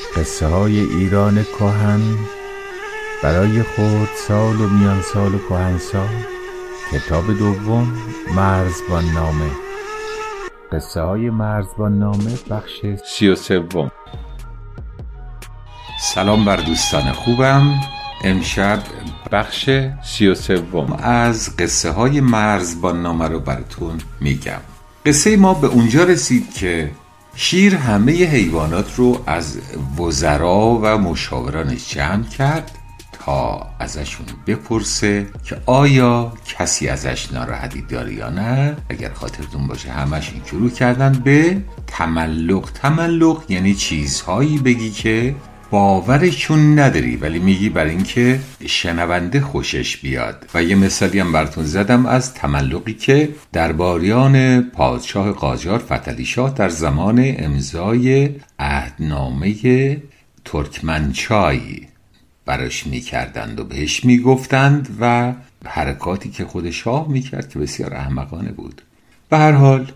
قصه های ایران کهن برای خردسال و میان سال و کهنسال. کتاب دوم، مرزبان نامه. قصه های مرزبان نامه، بخش 33. سلام بر دوستان خوبم. امشب بخش 33 از قصه های مرزبان نامه رو براتون میگم. قصه ما به اونجا رسید که شیر همه حیوانات رو از وزرا و مشاورانش جمع کرد تا ازشون بپرسه که آیا کسی ازش ناراحتی داره یا نه. اگر خاطرتون باشه همشون شروع کردن به تملق یعنی چیزهایی بگی که باورشون نداری ولی میگی برای اینکه شنونده خوشش بیاد. و یه مثالی هم براتون زدم از تملقی که درباریان پادشاه قاجار فتحعلی شاه در زمان امضای عهدنامه ترکمنچای براش میکردند و بهش میگفتند و حرکاتی که خود شاه میکرد که بسیار احمقانه بود. به هر حال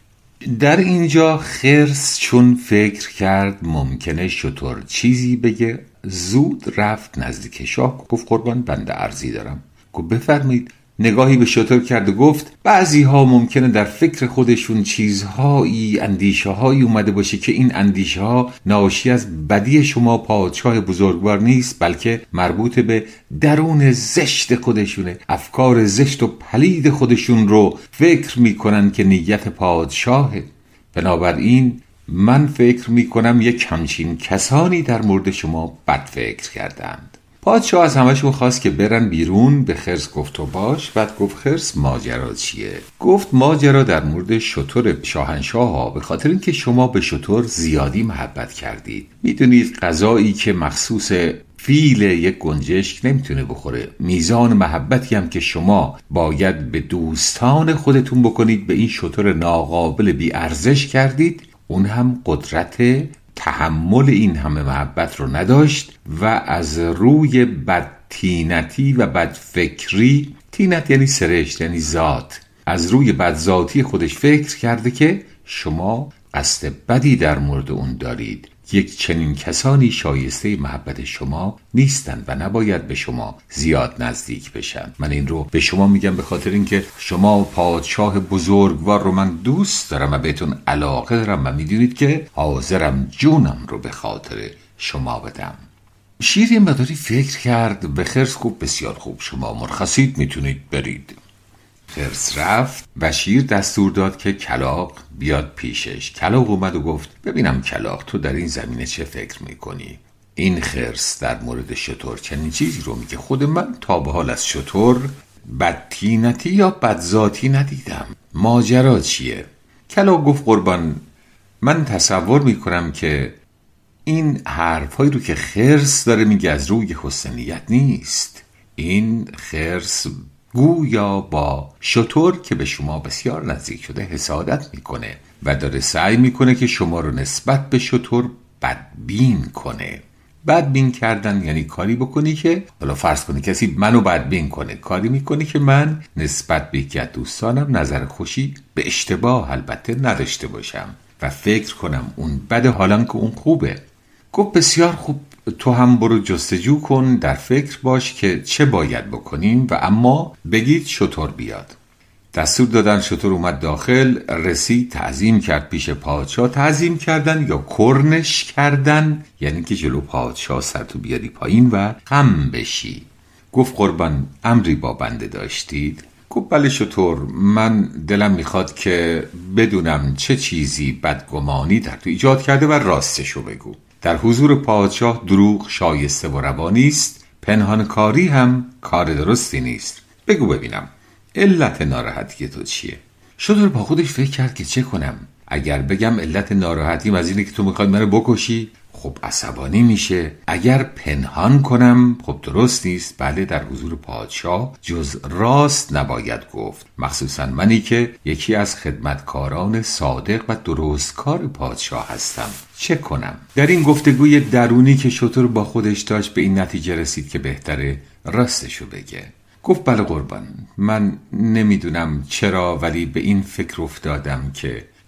در اینجا خرس چون فکر کرد ممکنه شتر چیزی بگه، زود رفت نزدیک شاه. گفت قربان بنده عرضی دارم. گفت بفرمایید. نگاهی به شتر کرد و گفت بعضی ها ممکنه در فکر خودشون چیزهایی، اندیشه هایی اومده باشه که این اندیشه ها ناشی از بدی شما پادشاه بزرگوار نیست، بلکه مربوط به درون زشت خودشونه. افکار زشت و پلید خودشون رو فکر میکنن که نیت پادشاهه. بنابراین من فکر میکنم یک همچین کسانی در مورد شما بد فکر کردند. پادشاه از همشون خواست که برن بیرون. به خرس گفت تو باش. بعد گفت خرس ماجرا چیه؟ گفت ماجرا در مورد شتر شاهنشاه ها، به خاطر اینکه شما به شتر زیادی محبت کردید. میدونید غذایی که مخصوص فیل یک گنجشک نمیتونه بخوره، میزان محبتی هم که شما باید به دوستان خودتون بکنید به این شتر ناقابل بی ارزش کردید. اون هم قدرت تحمل این همه محبت رو نداشت و از روی بدتینتی و بدفکری، تینت یعنی سرشت یعنی ذات، از روی بدذاتی خودش فکر کرده که شما قصد بدی در مورد اون دارید. یک چنین کسانی شایسته محبت شما نیستند و نباید به شما زیاد نزدیک بشن. من این رو به شما میگم به خاطر اینکه شما پادشاه بزرگوار رو من دوست دارم و بهتون علاقه دارم و میدونید که حاضرم جونم رو به خاطر شما بدم. شیر یه مقداری فکر کرد. به خرس گفت بسیار خوب، شما مرخصید، میتونید برید. خرس رفت و شیر دستور داد که کلاغ بیاد پیشش. کلاغ اومد و گفت ببینم کلاغ، تو در این زمینه چه فکر میکنی؟ این خرس در مورد شتر چنین چیزی رو میگه. خود من تا به حال از شتر بدتینتی یا بدذاتی ندیدم. ماجرا چیه؟ کلاغ گفت قربان من تصور میکنم که این حرفایی رو که خرس داره میگه از روی حسن نیت نیست. این خرس گویا با شتر که به شما بسیار نزدیک شده حسادت میکنه و داره سعی میکنه که شما رو نسبت به شتر بدبین کنه. بدبین کردن یعنی کاری بکنی که، حالا فرض کنی کسی منو بدبین کنه، کاری میکنی که من نسبت به یکی از دوستانم نظر خوشی به اشتباه البته نداشته باشم و فکر کنم اون بده حالان که اون خوبه. گفت بسیار خوب، تو هم برو جستجو کن، در فکر باش که چه باید بکنیم و اما بگید شتر بیاد. دستور دادن. شتر اومد داخل، رسید، تعظیم کرد پیش پادشاه. تعظیم کردن یا کرنش کردن یعنی که جلو پادشاه سر تو بیاری پایین و غم بشی. گفت قربان امری با بنده داشتید؟ گفت بله شتر، من دلم میخواد که بدونم چه چیزی بدگمانی در تو ایجاد کرده و راستشو بگو. در حضور پادشاه دروغ شایسته و روا نیست، پنهانکاری هم کار درستی نیست. بگو ببینم علت ناراحتی تو چیه؟ شتر با خودش فکر کرد که چه کنم. اگر بگم علت ناراحتیم از اینه که تو میخوای منو بکشی، خب عصبانی میشه. اگر پنهان کنم، خب درست نیست. بله در حضور پادشاه جز راست نباید گفت، مخصوصا منی که یکی از خدمتکاران صادق و درستکار پادشاه هستم. چه کنم؟ در این گفتگوی درونی که شتر با خودش داشت به این نتیجه رسید که بهتره راستشو بگه. گفت بله قربان، من نمیدونم چرا ولی به این فکر افتادم که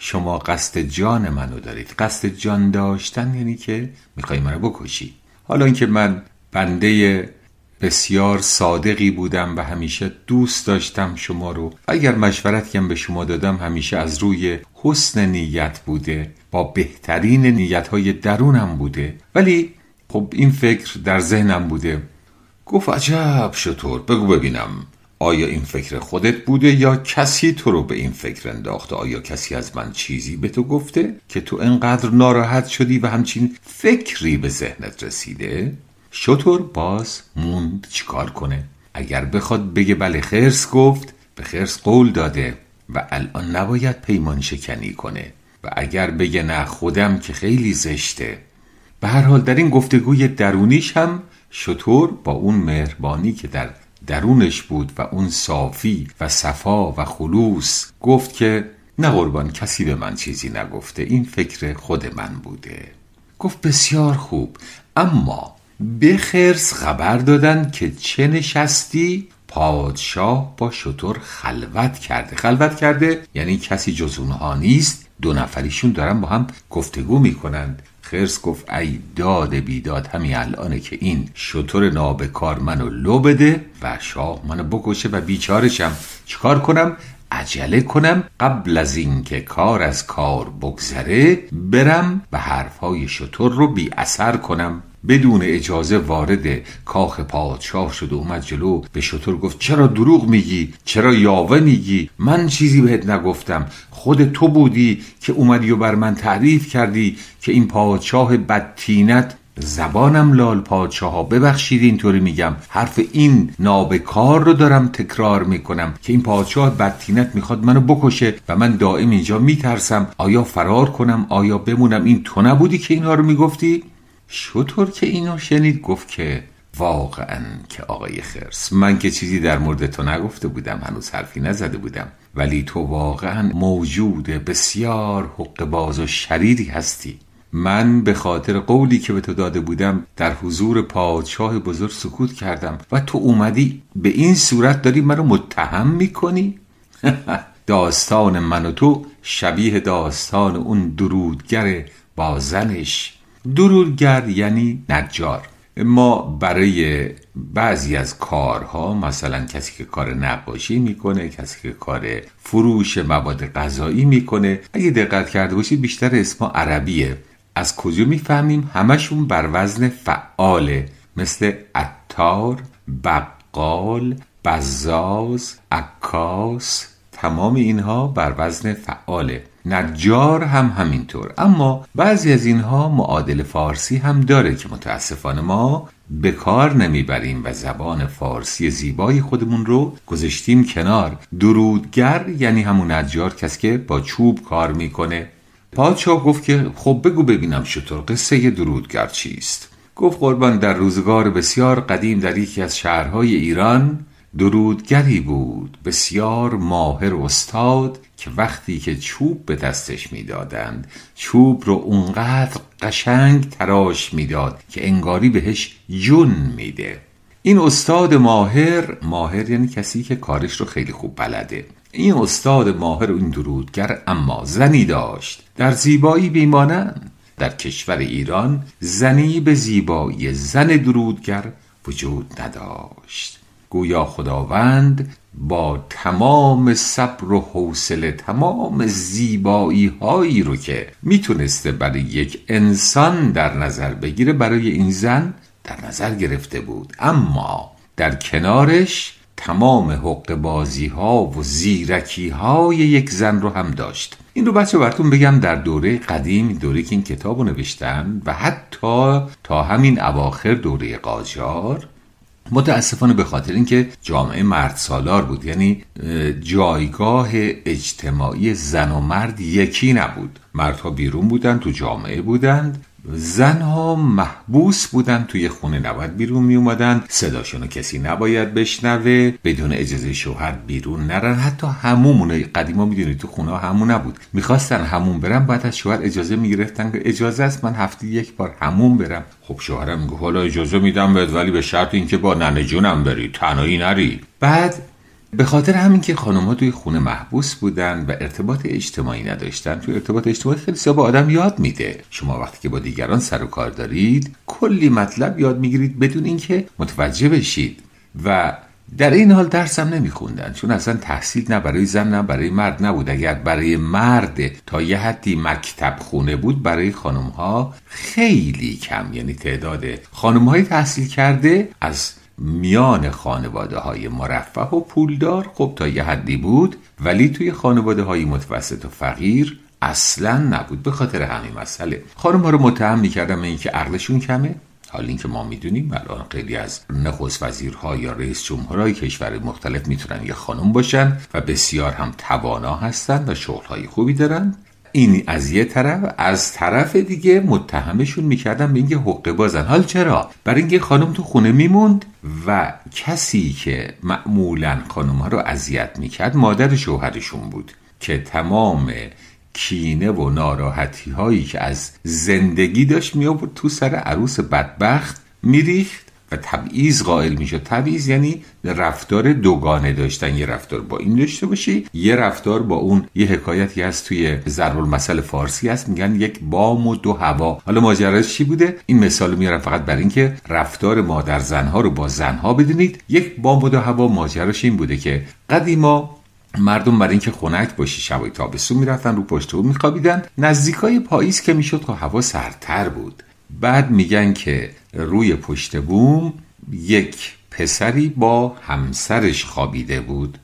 شما قصد جان منو دارید. قصد جان داشتن یعنی که میخوای منو بکشی. حالا اینکه من بنده بسیار صادقی بودم و همیشه دوست داشتم شما رو، اگر مشورتی هم به شما دادم همیشه از روی حسن نیت بوده، با بهترین نیت‌های درونم بوده، ولی خب این فکر در ذهنم بوده. گفت عجب شطور، بگو ببینم آیا این فکر خودت بوده یا کسی تو رو به این فکر انداخته؟ آیا کسی از من چیزی به تو گفته که تو انقدر ناراحت شدی و همچین فکری به ذهنت رسیده؟ شطور باز موند چیکار کنه. اگر بخواد بگه بله خرس گفت، به خرس قول داده و الان نباید پیمان شکنی کنه، و اگر بگه نه خودم که خیلی زشته. به هر حال در این گفتگوی درونیش هم شطور با اون مهربانی که در درونش بود و اون صافی و صفا و خلوص گفت که نه قربان، کسی به من چیزی نگفته، این فکر خود من بوده. گفت بسیار خوب، اما به خرس خبر دادن که چه نشستی؟ پادشاه با شطور خلوت کرده یعنی کسی جز اونها نیست، 2 نفریشون دارن با هم گفتگو میکنند. خرس گفت ای داد بیداد، همین الانه که این شطور نابکار منو لو بده و شاه منو بکشه و بیچارشم. چیکار کنم؟ عجله کنم قبل از این که کار از کار بگذره، برم و حرفهای شطور رو بی اثر کنم. بدون اجازه وارد کاخ پادشاه شد و اومد جلو، به شطور گفت چرا دروغ میگی؟ چرا یاوه میگی؟ من چیزی بهت نگفتم، خود تو بودی که اومدی و بر من تعریف کردی که این پادشاه بدتینت، زبانم لال پادشاه ها، ببخشید اینطوری میگم، حرف این نابکار رو دارم تکرار میکنم که این پادشاه بدتینت میخواد منو بکشه و من دائم اینجا میترسم آیا فرار کنم آیا بمونم. این تو نبودی که اینا رو میگفتی؟ شطور که اینو شنید گفت که واقعا که آقای خرس، من که چیزی در مورد تو نگفته بودم، هنوز حرفی نزده بودم، ولی تو واقعا موجود بسیار حقه‌باز و شریری هستی. من به خاطر قولی که به تو داده بودم در حضور پادشاه بزرگ سکوت کردم و تو اومدی به این صورت داری منو متهم میکنی؟ داستان من و تو شبیه داستان اون درودگر با زنش. درودگر یعنی نجار. ما برای بعضی از کارها، مثلا کسی که کار نقاشی میکنه، کسی که کار فروش مواد غذایی میکنه، اگه دقت کرده باشید بیشتر اسما عربیه. از کجا میفهمیم؟ همشون بر وزن فعاله، مثل عطار، بقال، بزاز، عکاس، تمام اینها بر وزن فعاله. نجار هم همینطور. اما بعضی از اینها معادل فارسی هم داره که متاسفانه ما به کار نمیبریم و زبان فارسی زیبای خودمون رو گذاشتیم کنار. درودگر یعنی همون نجار، کسی که با چوب کار میکنه. پادشاه گفت که خب بگو ببینم شطور، قصه درودگر چیست؟ گفت قربان، در روزگار بسیار قدیم در یکی از شهرهای ایران درودگری بود بسیار ماهر و استاد که وقتی که چوب به دستش میدادند چوب رو اونقدر قشنگ تراش میداد که انگاری بهش جون میده. این استاد ماهر یعنی کسی که کارش رو خیلی خوب بلده. این استاد ماهر و این درودگر اما زنی داشت در زیبایی بیمانند. در کشور ایران زنی به زیبایی زن درودگر وجود نداشت. گویا خداوند با تمام صبر و حوصله تمام زیبایی هایی رو که میتونسته برای یک انسان در نظر بگیره برای این زن در نظر گرفته بود، اما در کنارش تمام حق بازی ها و زیرکی های یک زن رو هم داشت. این رو بچه براتون بگم، در دوره قدیم، دوره که این کتاب رو نوشتن و حتی تا همین اواخر دوره قاجار، متاسفانه به خاطر اینکه جامعه مرد سالار بود، یعنی جایگاه اجتماعی زن و مرد یکی نبود. مردها بیرون بودن، تو جامعه بودند، زنها محبوس بودن توی خونه، نباید بیرون می اومدن، صداشونو کسی نباید بشنوه، بدون اجازه شوهر بیرون نرن. حتی حمومونه قدیما میدونید تو خونه همون نبود، میخواستن حموم برن بعد از شوهر اجازه میگرفتن که اجازه است من هفته 1 بار حموم برم. خب شوهرم میگه حالا اجازه میدم بهت، ولی به شرط اینکه با ننه جونم بری، تنهایی نری. بعد به خاطر همین که خانم‌ها توی خونه محبوس بودن و ارتباط اجتماعی نداشتن. توی ارتباط اجتماعی خیلی به آدم یاد میده. شما وقتی که با دیگران سر و کار دارید کلی مطلب یاد میگیرید بدون اینکه متوجه بشید و در این حال درس هم نمیخوندن، چون اصلا تحصیل نه برای زن نه برای مرد نبود. اگر برای مرد تا یه حدی مکتب خونه بود، برای خانم ها خیلی کم. یعنی تعداد خانم های تحصیل کرده از میان خانواده های مرفه و پولدار خب تا یه حدی بود، ولی توی خانواده های متوسط و فقیر اصلا نبود. به خاطر همین مسئله خانم ها رو متهم میکردن به اینکه عقلشون کمه. حال این که ما میدونیم الان خیلی از نخست وزیرها یا رئیس جمهورهای کشور مختلف میتونن یه خانم باشن و بسیار هم توانا هستن و شغلهای خوبی دارن. این از یه طرف. از طرف دیگه متهمشون میکردن به اینکه حقه بازن. حال چرا؟ برای اینکه خانم تو خونه میموند و کسی که معمولا خانم ها رو اذیت میکرد مادر شوهرشون بود که تمام کینه و ناراحتی هایی که از زندگی داشت می آورد تو سر عروس بدبخت میریخت و تبعیض قائل میشد. تبعیض یعنی رفتار دوگانه داشتن. یه رفتار با این داشته باشی، یه رفتار با اون. یه حکایتی هست توی ضرب المثل فارسی هست، میگن یک بام و دو هوا. حالا ماجراش چی بوده؟ این مثال میارم فقط برای اینکه رفتار مادر زنها رو با زنها بدونید. یک بام و دو هوا ماجراش این بوده که قدیما مردم برای اینکه خنک باشه شبای تابستون میرفتن رو پشت بوم میخوابیدن. نزدیکای پاییز که میشد که هوا سردتر بود، بعد میگن که روی پشت بوم یک پسری با همسرش خوابیده بود.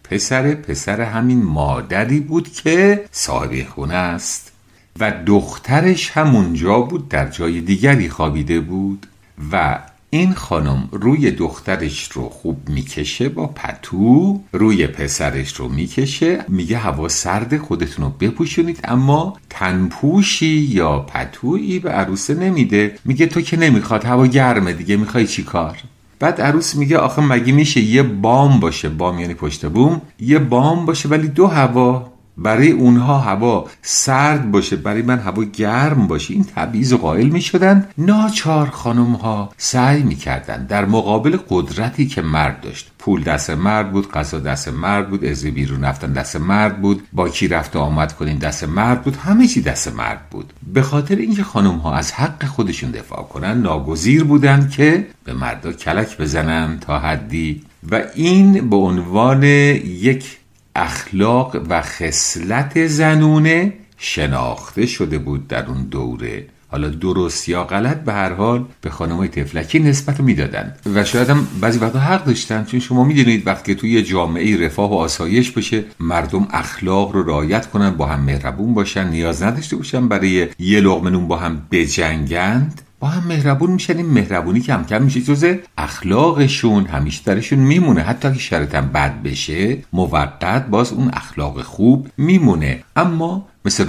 پسر همین مادری بود که صاحب خونه است و دخترش همونجا بود، در جای دیگری خوابیده بود و این خانم روی دخترش رو خوب میکشه با پتو، روی پسرش رو میکشه، میگه هوا سرده خودتون رو بپوشونید، اما تنپوشی یا پتویی به عروسه نمیده. میگه تو که نمیخواد، هوا گرمه دیگه، میخوای چی کار؟ بعد عروس میگه آخه مگه میشه یه بام باشه، بام یعنی پشت بوم، یه بام باشه ولی دو هوا، برای اونها هوا سرد باشه برای من هوا گرم باشه. این تبعیض قائل می شدن. ناچار خانم ها سعی می کردن در مقابل قدرتی که مرد داشت، پول دست مرد بود، غذا دست مرد بود، از بیرون رفتن دست مرد بود، با کی رفت و آمد کنین دست مرد بود، همه چی دست مرد بود. به خاطر اینکه خانم ها از حق خودشون دفاع کنن ناگزیر بودن که به مردا کلک بزنن تا حدی و این به عنوان یک اخلاق و خصلت زنونه شناخته شده بود در اون دوره. حالا درست یا غلط به هر حال به خانمای تفلکی نسبت میدادن و شاید هم بعضی وقتا حق داشتن، چون شما میدونید وقتی توی یه جامعه رفاه و آسایش بشه، مردم اخلاق رو رعایت کنن، با هم مهربون باشن، نیاز نداشته باشن برای یه لقمه نون با هم بجنگند، با هم مهربون میشن. این مهربونی کم کم میشه جزء اخلاقشون، همیشه درشون میمونه. حتی اگه شرطاً بد بشه موقت باز اون اخلاق خوب میمونه. اما مثل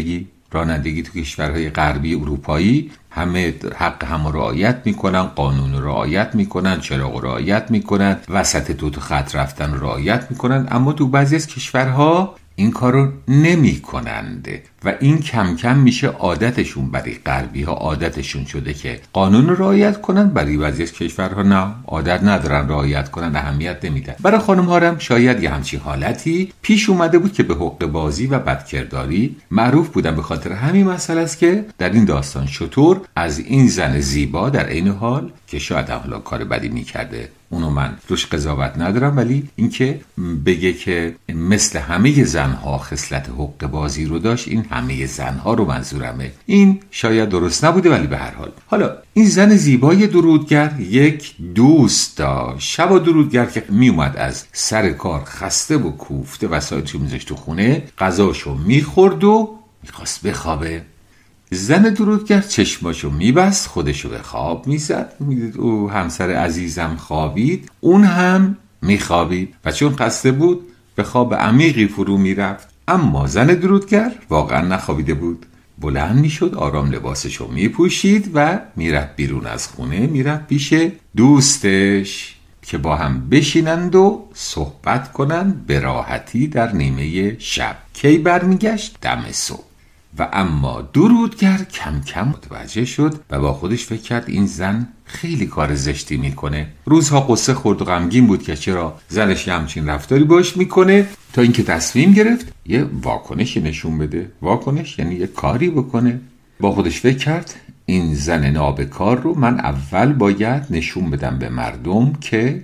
رانندگی تو کشورهای غربی اروپایی همه حق هم رعایت میکنن، قانون رعایت میکنن، چراغ رعایت میکنن، وسط دو تا خط رفتن رعایت میکنن. اما تو بعضی از کشورها این کارو نمی کنند و این کم کم میشه عادتشون. برای غربی ها عادتشون شده که قانون رعایت کنن، برای بعضی از کشورها نه، عادت ندارن رعایت کنن، اهمیت نمیدن. برای خانم ها هم شاید یه همچین حالتی پیش اومده بود که به حقه بازی و بدکرداری معروف بودن. به خاطر همین مسئله است که در این داستان شطور از این زن زیبا در عین حال که شاید حالا کار بدی میکرده، اونو من روش قضاوت ندارم، ولی اینکه بگه که مثل همه زنها خصلت حقه بازی رو داشت، این همه زنها رو منظورمه، این شاید درست نبوده، ولی به هر حال. حالا این زن زیبای درودگر یک دوست داشت. شب درودگر که می اومد از سر کار خسته و کوفته وسایلشو میذاشت تو خونه، غذاشو میخورد و میخواست بخوابه. زن درودگر چشماشو میبست، خودشو به خواب میزد، میدید او همسر عزیزم خوابید، اون هم میخوابید و چون خسته بود به خواب عمیقی فرو میرفت. اما زن درودگر واقعا نخوابیده بود. بلند میشد، آرام لباسشو میپوشید و میرفت بیرون از خونه، میرفت پیش دوستش که با هم بشینند و صحبت کنند به راحتی در نیمه شب. کی برمیگشت؟ دم صبح. و اما درودگر کم کم متوجه شد و با خودش فکر کرد این زن خیلی کار زشتی میکنه. روزها قصه خورد و غمگین بود که چرا زنش یه همچین رفتاری باش میکنه، تا اینکه تصمیم گرفت یه واکنشی نشون بده. واکنش یعنی یه کاری بکنه. با خودش فکر کرد این زن نابکار رو من اول باید نشون بدم به مردم که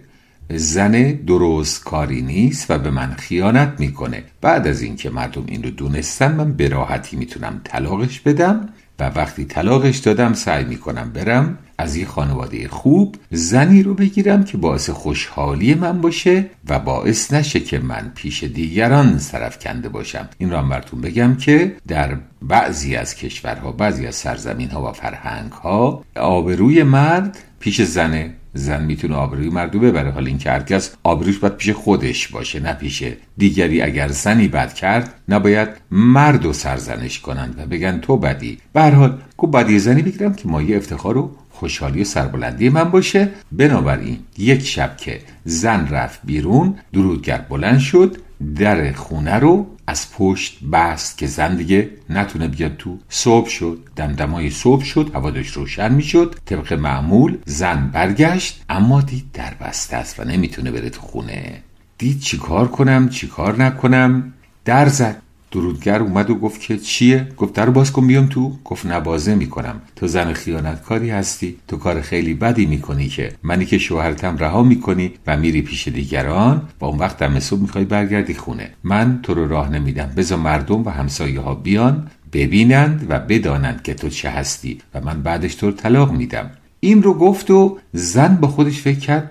زن درست کاری نیست و به من خیانت میکنه. بعد از اینکه مردم این رو دونستن من به راحتی میتونم طلاقش بدم و وقتی طلاقش دادم سعی میکنم برم از یه خانواده خوب زنی رو بگیرم که باعث خوشحالی من باشه و باعث نشه که من پیش دیگران سرفکنده باشم. این رو هم براتون بگم که در بعضی از کشورها، بعضی از سرزمین‌ها و فرهنگ‌ها آبروی مرد پیش زنه. زن میتونه آبروی مردو ببره، حالا این که هرکس آبروش باید پیش خودش باشه نه پیش دیگری. اگر زنی بد کرد نباید مردو سرزنش کنن و بگن تو بدی. به هر حال کو بدی زنی بگیرم که مایه افتخار و خوشحالی و سربلندی من باشه. بنابراین یک شب که زن رفت بیرون، درودگر بلند شد، در خونه رو از پشت بست که زن دیگه نتونه بیاد تو. صبح شد، دمدمای صبح شد، هوا داشت روشن میشد. طبق معمول زن برگشت، اما دید در بسته است و نمیتونه بره تو خونه. دید چیکار کنم چیکار نکنم، در زد. درودگر اومد و گفت که چیه؟ گفت در باز کن بیام تو. گفت نبازه میکنم، تو زن خیانتکاری هستی، تو کار خیلی بدی میکنی که منی که شوهرتم رها میکنی و میری پیش دیگران و اون وقت دم صبح میخوای برگردی خونه. من تو رو راه نمیدم، بذار مردم و همسایه ها بیان ببینند و بدانند که تو چه هستی و من بعدش تو رو طلاق میدم. این رو گفت و زن با خودش فکر کرد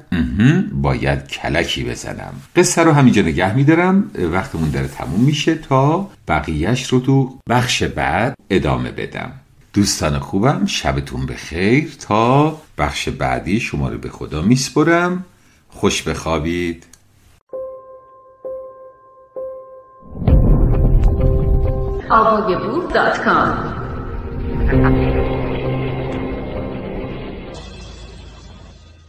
باید کلکی بزنم. قصه رو همینجا نگه میدارم، وقتمون داره تموم میشه تا بقیهش رو تو بخش بعد ادامه بدم. دوستان خوبم شبتون بخیر. تا بخش بعدی شما رو به خدا میسپرم. خوش بخوابید. avogaboo.com